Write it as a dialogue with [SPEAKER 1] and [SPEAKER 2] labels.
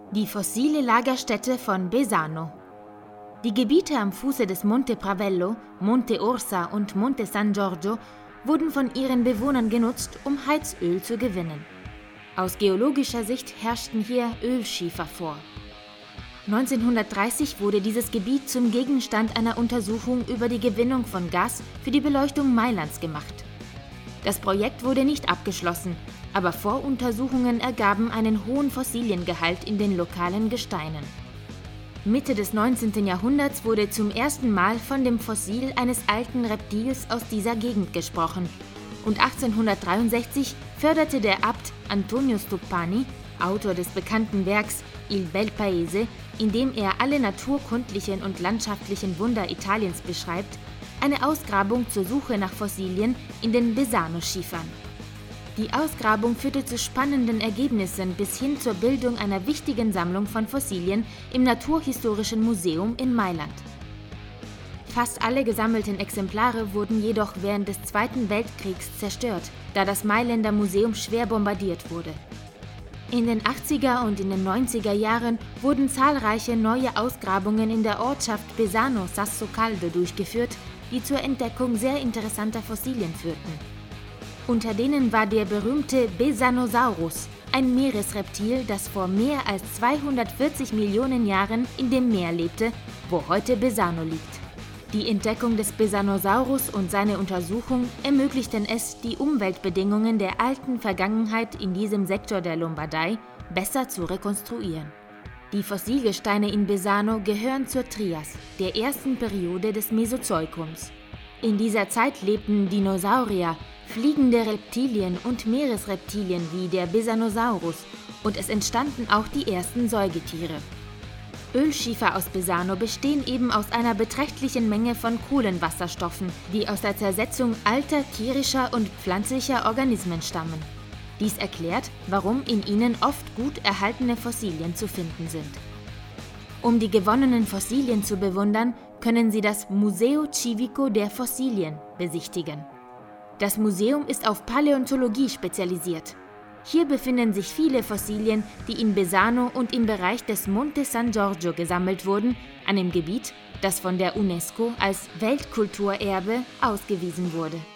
[SPEAKER 1] Die fossile Lagerstätte von Besano. Die Gebiete am Fuße des Monte Pravello, Monte Orsa und Monte San Giorgio wurden von ihren Bewohnern genutzt, um Heizöl zu gewinnen. Aus geologischer Sicht herrschten hier Ölschiefer vor. 1930 wurde dieses Gebiet zum Gegenstand einer Untersuchung über die Gewinnung von Gas für die Beleuchtung Mailands gemacht. Das Projekt wurde nicht abgeschlossen, aber Voruntersuchungen ergaben einen hohen Fossiliengehalt in den lokalen Gesteinen. Mitte des 19. Jahrhunderts wurde zum ersten Mal von dem Fossil eines alten Reptils aus dieser Gegend gesprochen und 1863 förderte der Abt Antonio Stoppani, Autor des bekannten Werks Il Bel Paese, in dem er alle naturkundlichen und landschaftlichen Wunder Italiens beschreibt, eine Ausgrabung zur Suche nach Fossilien in den Besano-Schiefern. Die Ausgrabung führte zu spannenden Ergebnissen bis hin zur Bildung einer wichtigen Sammlung von Fossilien im Naturhistorischen Museum in Mailand. Fast alle gesammelten Exemplare wurden jedoch während des Zweiten Weltkriegs zerstört, da das Mailänder Museum schwer bombardiert wurde. In den 80er und in den 90er Jahren wurden zahlreiche neue Ausgrabungen in der Ortschaft Besano Sassocaldo durchgeführt, die zur Entdeckung sehr interessanter Fossilien führten. Unter denen war der berühmte Besanosaurus, ein Meeresreptil, das vor mehr als 240 Millionen Jahren in dem Meer lebte, wo heute Besano liegt. Die Entdeckung des Besanosaurus und seine Untersuchung ermöglichten es, die Umweltbedingungen der alten Vergangenheit in diesem Sektor der Lombardei besser zu rekonstruieren. Die Fossilgesteine in Besano gehören zur Trias, der ersten Periode des Mesozoikums. In dieser Zeit lebten Dinosaurier, fliegende Reptilien und Meeresreptilien wie der Besanosaurus und es entstanden auch die ersten Säugetiere. Ölschiefer aus Besano bestehen eben aus einer beträchtlichen Menge von Kohlenwasserstoffen, die aus der Zersetzung alter tierischer und pflanzlicher Organismen stammen. Dies erklärt, warum in ihnen oft gut erhaltene Fossilien zu finden sind. Um die gewonnenen Fossilien zu bewundern, können Sie das Museo Civico der Fossilien besichtigen. Das Museum ist auf Paläontologie spezialisiert. Hier befinden sich viele Fossilien, die in Besano und im Bereich des Monte San Giorgio gesammelt wurden, einem Gebiet, das von der UNESCO als Weltkulturerbe ausgewiesen wurde.